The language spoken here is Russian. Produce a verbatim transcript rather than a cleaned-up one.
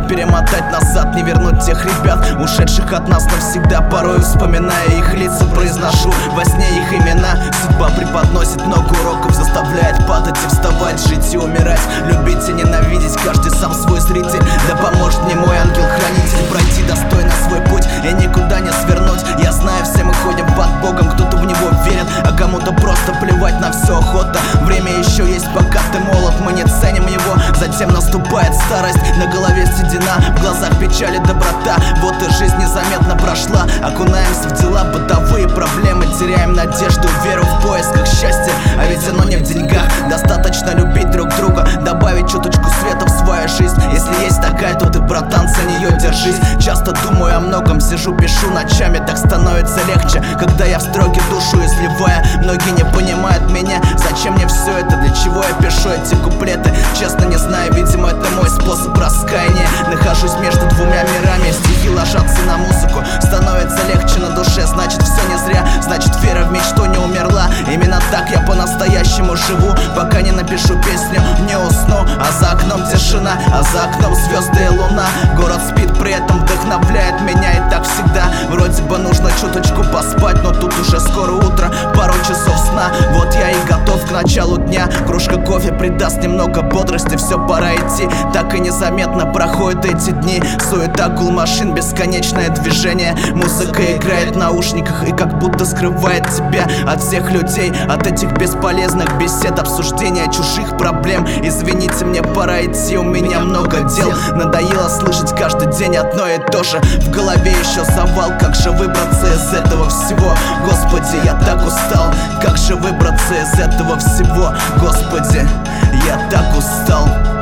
перемотать назад, не вернуть тех ребят, ушедших от нас навсегда. Порой, вспоминая их лица, произношу во сне их имена. Судьба преподносит много уроков, заставляет падать и вставать, жить и умирать, любить и ненавидеть. Каждый сам свой зритель, да поможет мне мой ангел-хранитель пройти достойно свой путь и никуда не свернуть. Я знаю, все мы ходим под Богом, кто-то в него верит, а кому-то просто плевать на все охота. Время еще есть, пока ты молод, мы не ценим его. Затем наступает старость, на голове седина, в глазах печаль и доброта. Вот и жизнь незаметно прошла, окунаемся в дела, бытовые проблемы, теряем надежду, веру в поисках счастья. А ведь оно не в деньгах, достаточно любить друг друга, добавить чуточку света в свою жизнь. Если есть такая, то ты, братан, за нее держись. Часто думаю о многом, сижу, пишу ночами, так становится легче, когда я в строке душу изливая. Многие не понимают меня, зачем мне все это, для чего я пишу эти куплеты. Честно не знаю, видимо это мой способ раскаяния. Нахожусь между двумя мирами, стихи ложатся на музыку, становится легче на душе, значит все не зря, значит вера в мечту не умерла. Именно так я по-настоящему живу, пока не напишу песню, не усну. А за окном тишина, а за окном звезды и луна. Город спит, при этом вдохновляет меня, и так всегда. Вроде бы нужно чуточку поспать, но тут уже скоро утро, пару часов сна. Вот я и готов к началу дня, кружка кофе придаст немного бодрости. Все, пора идти, так и незаметно проходят эти дни. Суета, гул машин, бесконечное движение. Музыка играет в наушниках и как будто скрывает тебя от всех людей, от этих бесполезных бесед, обсуждения чужих проблем. Извините, мне пора идти, у меня много дел. Надоело слышать каждый день одно и то же, в голове еще завал. Как же выбраться из этого всего? Господи, я так устал. Как же выбраться из этого всего? Господи, я так устал.